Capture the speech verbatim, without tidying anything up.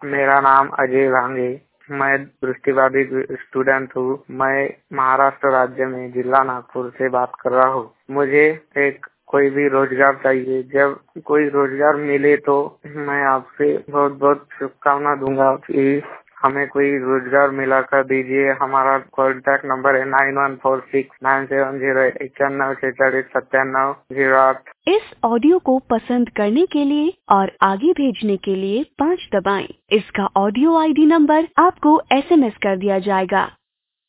मेरा नाम अजय भांगे। मैं दृष्टिबाधित स्टूडेंट हूँ। मैं महाराष्ट्र राज्य में जिला नागपुर से बात कर रहा हूँ। मुझे एक कोई भी रोजगार चाहिए। जब कोई रोजगार मिले तो मैं आपसे बहुत बहुत शुभकामना दूंगा कि हमें कोई रोजगार मिला कर दीजिए। हमारा कॉन्टैक्ट नंबर है nine one four six nine seven zero इक्यानवे छेतालीस सत्तानवे जीरो आठ। इस ऑडियो को पसंद करने के लिए और आगे भेजने के लिए पाँच दबाएं। इसका ऑडियो आईडी नंबर आपको एसएमएस कर दिया जाएगा।